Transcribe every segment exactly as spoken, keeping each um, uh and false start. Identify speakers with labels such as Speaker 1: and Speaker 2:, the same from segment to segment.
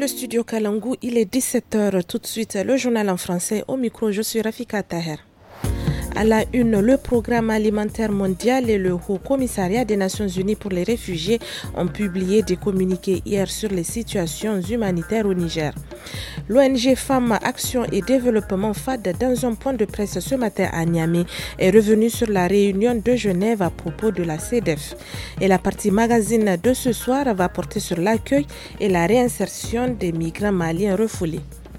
Speaker 1: le studio Kalangu, il est dix-sept heures. Tout de suite, le journal en français. Au micro, je suis Rafika Taher. À la une, le programme alimentaire mondial et le Haut Commissariat des Nations Unies pour les réfugiés ont publié des communiqués hier sur les situations humanitaires au Niger. L'O N G Femmes, Action et Développement F A D, dans un point de presse ce matin à Niamey, est revenu sur la réunion de Genève à propos de la C E D E F. Et la partie magazine de ce soir va porter sur l'accueil et la réinsertion des migrants maliens refoulés.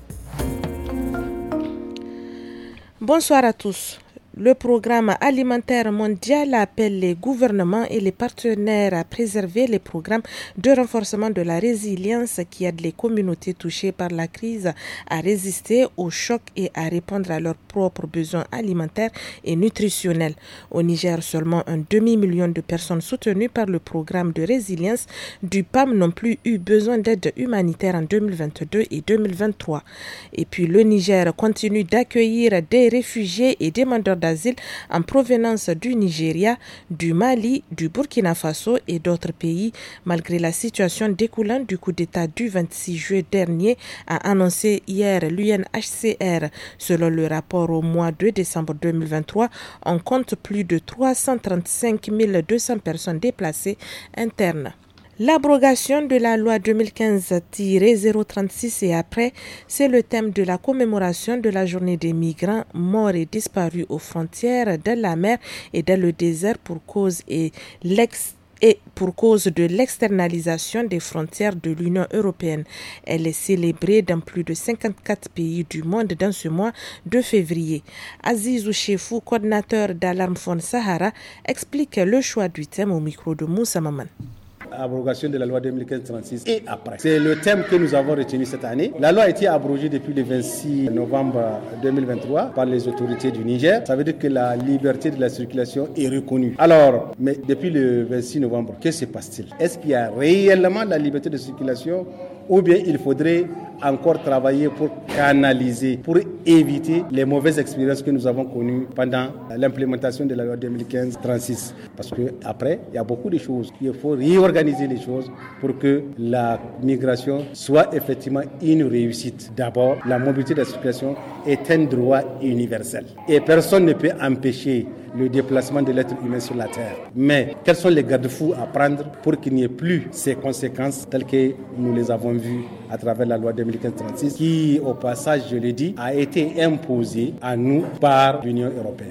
Speaker 1: Bonsoir à tous. Le programme alimentaire mondial appelle les gouvernements et les partenaires à préserver les programmes de renforcement de la résilience qui aident les communautés touchées par la crise à résister aux chocs et à répondre à leurs propres besoins alimentaires et nutritionnels. Au Niger, seulement un demi-million de personnes soutenues par le programme de résilience du P A M n'ont plus eu besoin d'aide humanitaire en deux mille vingt-deux et deux mille vingt-trois. Et puis le Niger continue d'accueillir des réfugiés et demandeurs d'asile en provenance du Nigeria, du Mali, du Burkina Faso et d'autres pays, malgré la situation découlant du coup d'État du vingt-six juillet dernier, a annoncé hier l'U N H C R. Selon le rapport au mois de décembre deux mille vingt-trois, on compte plus de trois cent trente-cinq mille deux cents personnes déplacées internes. L'abrogation de la loi deux mille quinze zéro trente-six et après, c'est le thème de la commémoration de la journée des migrants morts et disparus aux frontières, dans la mer et dans le désert pour cause et l'ex et pour cause de l'externalisation des frontières de l'Union européenne. Elle est célébrée dans plus de cinquante-quatre pays du monde dans ce mois de février. Azizou Chefou, coordinateur d'Alarme Fond Sahara, explique le choix du thème au micro de Moussa Maman.
Speaker 2: Abrogation de la loi deux mille quinze trente-six et après. C'est le thème que nous avons retenu cette année. La loi a été abrogée depuis le vingt-six novembre deux mille vingt-trois par les autorités du Niger. Ça veut dire que la liberté de la circulation est reconnue. Alors, mais depuis le vingt-six novembre, que se passe-t-il? Est-ce qu'il y a réellement la liberté de circulation ou bien il faudrait encore travailler pour canaliser, pour éviter les mauvaises expériences que nous avons connues pendant l'implémentation de la loi deux mille quinze trente-six. Parce qu'après, il y a beaucoup de choses. Il faut réorganiser les choses pour que la migration soit effectivement une réussite. D'abord, la mobilité de la circulation est un droit universel. Et personne ne peut empêcher le déplacement de l'être humain sur la terre. Mais quels sont les garde-fous à prendre pour qu'il n'y ait plus ces conséquences telles que nous les avons vues à travers la loi deux mille quinze trente-six qui, au passage, je le dis, a été imposée à nous par l'Union européenne.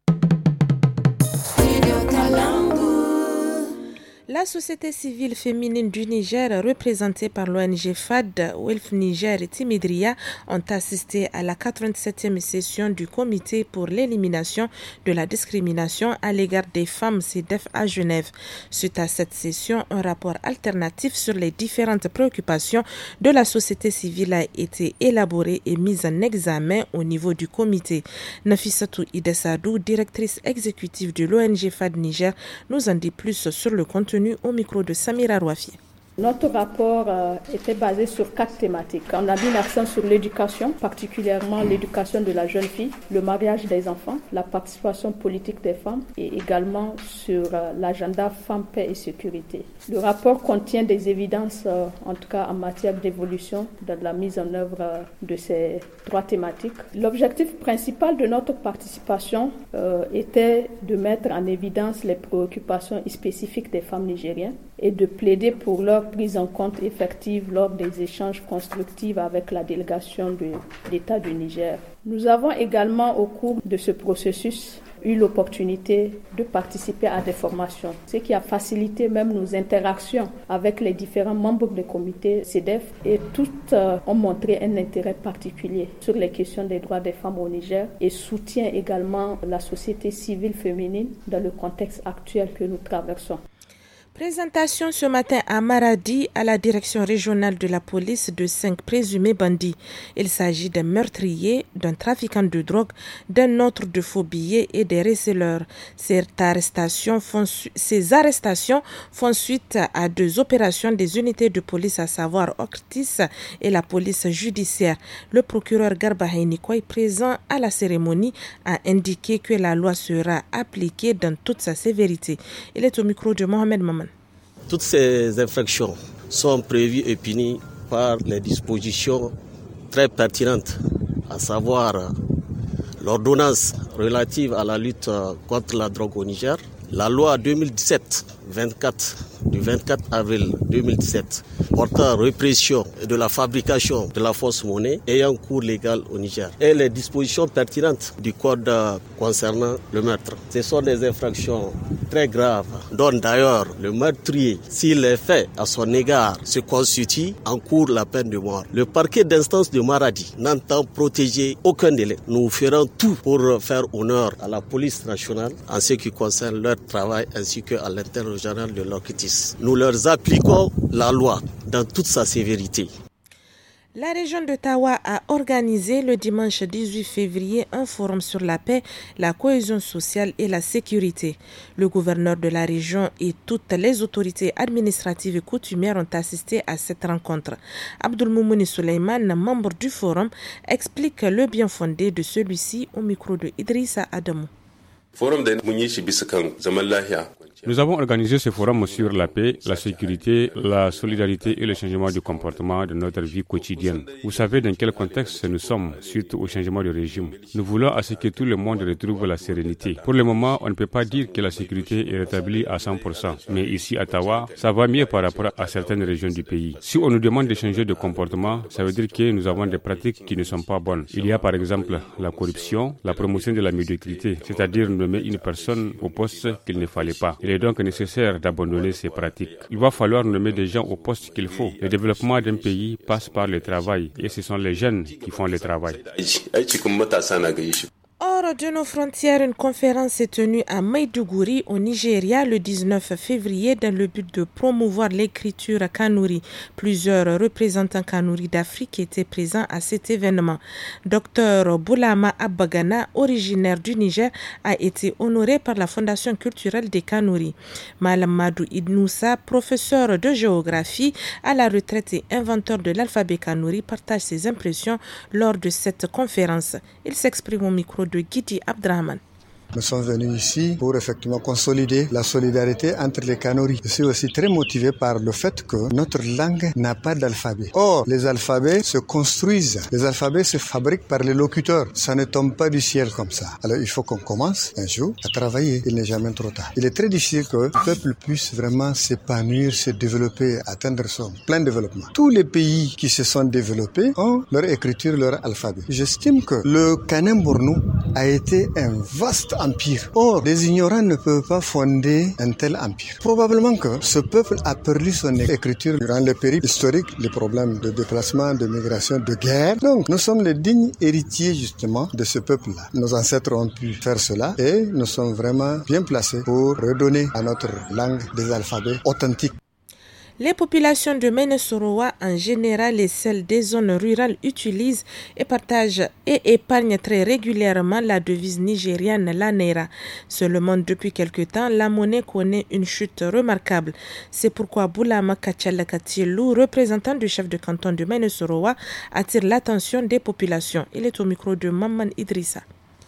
Speaker 1: La société civile féminine du Niger, représentée par l'O N G F A D, W I L F Niger et Timidria, ont assisté à la quatre-vingt-septième session du Comité pour l'élimination de la discrimination à l'égard des femmes C E D E F à Genève. Suite à cette session, un rapport alternatif sur les différentes préoccupations de la société civile a été élaboré et mis en examen au niveau du comité. Nafissatou Idessadou, directrice exécutive de l'O N G F A D Niger, nous en dit plus sur le contenu au micro de Samira Rouafi.
Speaker 3: Notre rapport euh, était basé sur quatre thématiques. On a mis l'accent sur l'éducation, particulièrement l'éducation de la jeune fille, le mariage des enfants, la participation politique des femmes et également sur euh, l'agenda femmes, paix et sécurité. Le rapport contient des évidences, euh, en tout cas en matière d'évolution de la mise en œuvre euh, de ces trois thématiques. L'objectif principal de notre participation euh, était de mettre en évidence les préoccupations spécifiques des femmes nigériennes et de plaider pour leur prise en compte effective lors des échanges constructifs avec la délégation de l'État du Niger. Nous avons également, au cours de ce processus, eu l'opportunité de participer à des formations, ce qui a facilité même nos interactions avec les différents membres du comité C E D E F et toutes euh, ont montré un intérêt particulier sur les questions des droits des femmes au Niger et soutient également la société civile féminine dans le contexte actuel que nous traversons.
Speaker 1: Présentation ce matin à Maradi à la direction régionale de la police de cinq présumés bandits. Il s'agit d'un meurtrier, d'un trafiquant de drogue, d'un autre de faux billets et des receleurs. Ces arrestations font, su- ces arrestations font suite à deux opérations des unités de police, à savoir Octis et la police judiciaire. Le procureur Garba Hainikoy, présent à la cérémonie, a indiqué que la loi sera appliquée dans toute sa sévérité. Il est au micro de Mohamed Maman.
Speaker 4: Toutes ces infractions sont prévues et punies par les dispositions très pertinentes, à savoir l'ordonnance relative à la lutte contre la drogue au Niger, la loi deux mille dix-sept vingt-quatre du vingt-quatre avril deux mille dix-sept portant répression de la fabrication de la fausse monnaie ayant cours légal au Niger et les dispositions pertinentes du code concernant le meurtre. Ce sont des infractions très graves dont d'ailleurs le meurtrier, s'il est fait à son égard, se constitue en cours la peine de mort. Le parquet d'instance de Maradi n'entend protéger aucun délai. Nous ferons tout pour faire honneur à la police nationale en ce qui concerne leur travail ainsi qu'à l'intérieur général de l'Orchitis. Nous leur appliquons la loi dans toute sa sévérité.
Speaker 1: La région de Tawa a organisé le dimanche dix-huit février un forum sur la paix, la cohésion sociale et la sécurité. Le gouverneur de la région et toutes les autorités administratives et coutumières ont assisté à cette rencontre. Abdulmoumouni Souleyman, membre du forum, explique le bien fondé de celui-ci au micro de Idrissa Adamou.
Speaker 5: Nous avons organisé ce forum sur la paix, la sécurité, la solidarité et le changement du comportement de notre vie quotidienne. Vous savez dans quel contexte nous sommes suite au changement de régime. Nous voulons à ce que tout le monde retrouve la sérénité. Pour le moment, on ne peut pas dire que la sécurité est rétablie à cent pour cent. Mais ici à Tawa, ça va mieux par rapport à certaines régions du pays. Si on nous demande de changer de comportement, ça veut dire que nous avons des pratiques qui ne sont pas bonnes. Il y a par exemple la corruption, la promotion de la médiocrité, c'est-à-dire nommer une personne au poste qu'il ne fallait pas. Il est donc nécessaire d'abandonner ces pratiques. Il va falloir nommer des gens au poste qu'il faut. Le développement d'un pays passe par le travail et ce sont les jeunes qui font le travail.
Speaker 1: Hors de nos frontières, une conférence s'est tenue à Maiduguri, au Nigeria, le dix-neuf février, dans le but de promouvoir l'écriture Kanuri. Plusieurs représentants Kanuri d'Afrique étaient présents à cet événement. Docteur Boulama Abagana, originaire du Niger, a été honoré par la Fondation culturelle des Kanuri. Malam Madou Idnoussa, professeur de géographie à la retraite et inventeur de l'alphabet Kanuri, partage ses impressions lors de cette conférence. Il s'exprime au micro de Guidi Abdrahman.
Speaker 6: Nous sommes venus ici pour effectivement consolider la solidarité entre les Kanuri. Je suis aussi très motivé par le fait que notre langue n'a pas d'alphabet. Or, les alphabets se construisent, les alphabets se fabriquent par les locuteurs. Ça ne tombe pas du ciel comme ça. Alors il faut qu'on commence un jour à travailler. Il n'est jamais trop tard. Il est très difficile que le peuple puisse vraiment s'épanouir, se développer, atteindre son plein développement. Tous les pays qui se sont développés ont leur écriture, leur alphabet. J'estime que le Kanem Borno a été un vaste empire. Or, les ignorants ne peuvent pas fonder un tel empire. Probablement que ce peuple a perdu son écriture durant les périodes historiques, les problèmes de déplacement, de migration, de guerre. Donc, nous sommes les dignes héritiers justement de ce peuple-là. Nos ancêtres ont pu faire cela et nous sommes vraiment bien placés pour redonner à notre langue des alphabets authentiques.
Speaker 1: Les populations de Ménesoroa en général et celles des zones rurales utilisent et partagent et épargnent très régulièrement la devise nigériane, la naira. Seulement depuis quelque temps, la monnaie connaît une chute remarquable. C'est pourquoi Boulama Kachalakatilou, représentant du chef de canton de Ménesoroa, attire l'attention des populations. Il est au micro de Maman Idrissa.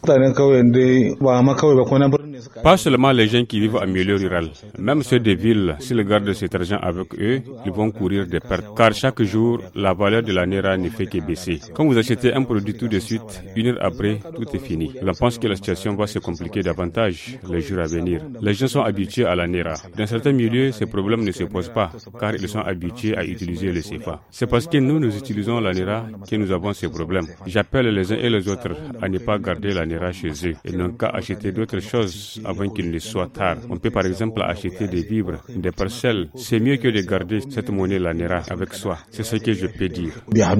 Speaker 5: Pas seulement les gens qui vivent en milieu rural, même ceux des villes, s'ils gardent cet argent avec eux, ils vont courir des pertes. Car chaque jour, la valeur de la naira ne fait que baisser. Quand vous achetez un produit tout de suite, une heure après, tout est fini. On pense que la situation va se compliquer davantage les jours à venir. Les gens sont habitués à la naira. Dans certains milieux, ces problèmes ne se posent pas, car ils sont habitués à utiliser le C F A. C'est parce que nous, nous utilisons la naira que nous avons ces problèmes. J'appelle les uns et les autres à ne pas garder la naira chez eux et n'ont qu'à acheter d'autres choses avant qu'il ne soit tard. On peut par exemple acheter des vivres, des parcelles. C'est mieux que de garder cette monnaie la naira avec soi. C'est ce que je peux dire.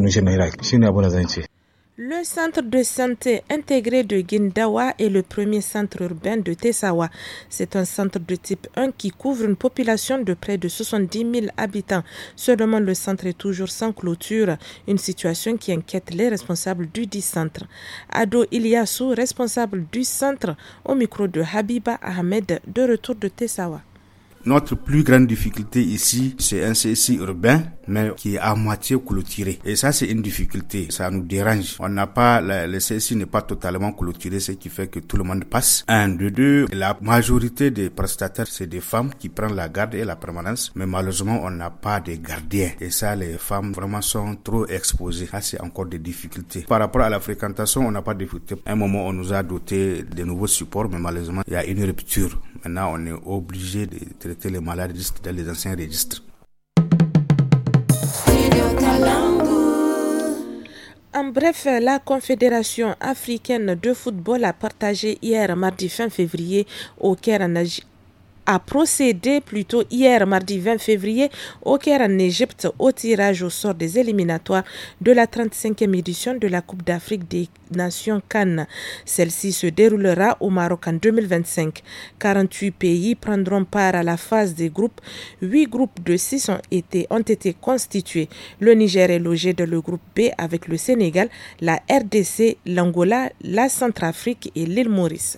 Speaker 1: Le centre de santé intégré de Guindawa est le premier centre urbain de Tessawa. C'est un centre de type un qui couvre une population de près de soixante-dix mille habitants. Seulement, le centre est toujours sans clôture, une situation qui inquiète les responsables du dit centre. Ado Iliassou, responsable du centre, au micro de Habiba Ahmed, de retour de Tessawa.
Speaker 7: Notre plus grande difficulté ici, c'est un C S I urbain, mais qui est à moitié clôturé. Et ça, c'est une difficulté. Ça nous dérange. On n'a pas, le C S I n'est pas totalement clôturé, ce qui fait que tout le monde passe. Un, de deux, la majorité des prestataires, c'est des femmes qui prennent la garde et la permanence, mais malheureusement, on n'a pas de gardiens. Et ça, les femmes vraiment sont trop exposées. Ça, c'est encore des difficultés. Par rapport à la fréquentation, on n'a pas de difficulté. À un moment, on nous a doté de nouveaux supports, mais malheureusement, il y a une rupture. Maintenant, on est obligé de traiter les malades dans les anciens registres.
Speaker 1: En bref, la Confédération africaine de football a partagé hier mardi fin février au Caire en Égypte. a procédé plutôt hier mardi vingt février au Caire en Égypte au tirage au sort des éliminatoires de la trente-cinquième édition de la Coupe d'Afrique des Nations CAN. Celle-ci se déroulera au Maroc en deux mille vingt-cinq. quarante-huit pays prendront part à la phase des groupes. huit groupes de six ont été, ont été constitués. Le Niger est logé dans le groupe B avec le Sénégal, la R D C, l'Angola, la Centrafrique et l'île Maurice.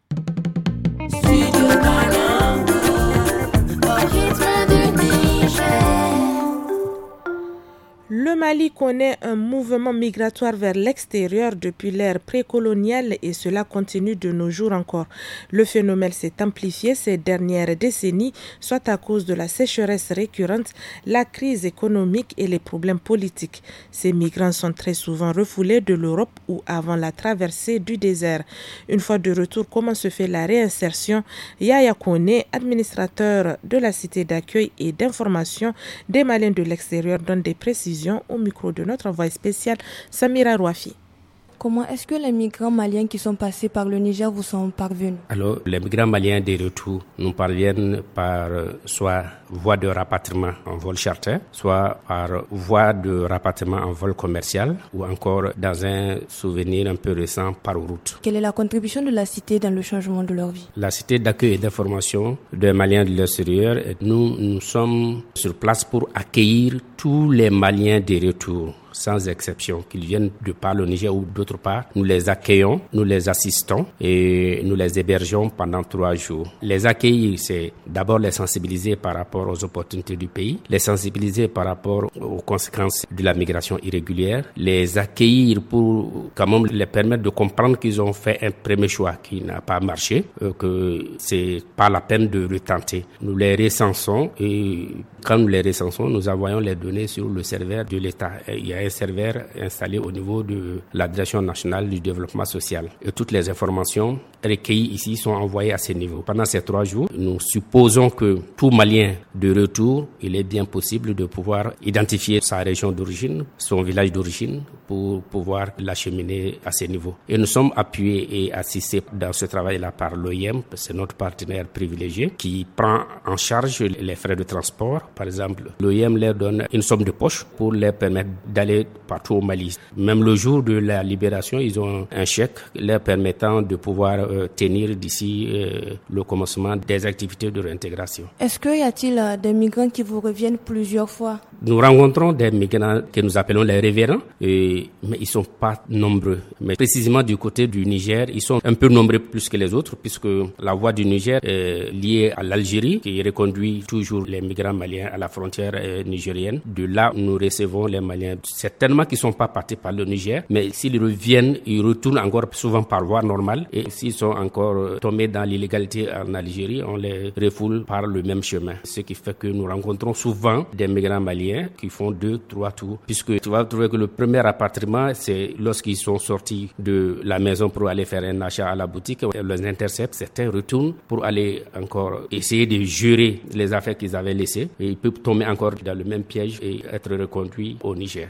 Speaker 1: Le Mali connaît un mouvement migratoire vers l'extérieur depuis l'ère précoloniale et cela continue de nos jours encore. Le phénomène s'est amplifié ces dernières décennies, soit à cause de la sécheresse récurrente, la crise économique et les problèmes politiques. Ces migrants sont très souvent refoulés de l'Europe ou avant la traversée du désert. Une fois de retour, comment se fait la réinsertion? Yaya Kone, administrateur de la cité d'accueil et d'information des Maliens de l'extérieur, donne des précisions au micro de notre envoyé spécial Samira Rouafi.
Speaker 8: Comment est-ce que les migrants maliens qui sont passés par le Niger vous sont parvenus?
Speaker 9: Alors, les migrants maliens des retours nous parviennent par euh, soit voie de rapatriement en vol charter, soit par voie de rapatriement en vol commercial, ou encore dans un souvenir un peu récent par route.
Speaker 8: Quelle est la contribution de la cité dans le changement de leur vie?
Speaker 9: La cité d'accueil et d'information des Maliens de l'extérieur, nous, nous sommes sur place pour accueillir tous les Maliens des retours, sans exception, qu'ils viennent de par le Niger ou d'autre part. Nous les accueillons, nous les assistons et nous les hébergeons pendant trois jours. Les accueillir, c'est d'abord les sensibiliser par rapport aux opportunités du pays, les sensibiliser par rapport aux conséquences de la migration irrégulière, les accueillir pour quand même les permettre de comprendre qu'ils ont fait un premier choix qui n'a pas marché, euh, que c'est pas la peine de retenter. Nous les recensons et quand nous les recensons, nous envoyons les données sur le serveur de l'État. Il y a un serveur installé au niveau de la Direction nationale du développement social. Et toutes les informations recueillies ici sont envoyées à ce niveau. Pendant ces trois jours, nous supposons que tout Malien de retour, il est bien possible de pouvoir identifier sa région d'origine, son village d'origine, pour pouvoir l'acheminer à ce niveau. Et nous sommes appuyés et assistés dans ce travail-là par l'O I M, c'est notre partenaire privilégié, qui prend en charge les frais de transport. Par exemple, l'O I M leur donne une somme de poche pour leur permettre d'aller partout au Mali. Même le jour de la libération, ils ont un chèque leur permettant de pouvoir euh, tenir d'ici euh, le commencement des activités de réintégration.
Speaker 8: Est-ce qu'il y a-t-il euh, des migrants qui vous reviennent plusieurs fois?
Speaker 9: Nous rencontrons des migrants que nous appelons les révérends, et, mais ils ne sont pas nombreux. Mais précisément du côté du Niger, ils sont un peu nombreux plus que les autres, puisque la voie du Niger est liée à l'Algérie, qui reconduit toujours les migrants maliens à la frontière euh, nigérienne. De là, nous recevons les Maliens. Certainement qu'ils ne sont pas partis par le Niger, mais s'ils reviennent, ils retournent encore souvent par voie normale. Et s'ils sont encore tombés dans l'illégalité en Algérie, on les refoule par le même chemin. Ce qui fait que nous rencontrons souvent des migrants maliens qui font deux, trois tours. Puisque tu vas trouver que le premier rapatriement, c'est lorsqu'ils sont sortis de la maison pour aller faire un achat à la boutique, on les intercepte, certains retournent pour aller encore essayer de gérer les affaires qu'ils avaient laissées. Et ils peuvent tomber encore dans le même piège et être reconduits au Niger.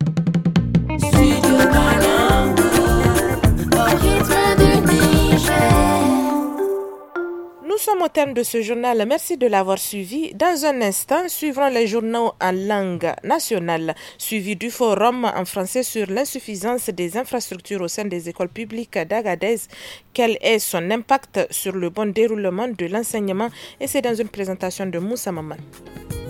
Speaker 1: Nous sommes au terme de ce journal. Merci de l'avoir suivi. Dans un instant, suivrons les journaux en langue nationale, suivi du forum en français sur l'insuffisance des infrastructures au sein des écoles publiques d'Agadez. Quel est son impact sur le bon déroulement de l'enseignement? Et c'est dans une présentation de Moussa Maman.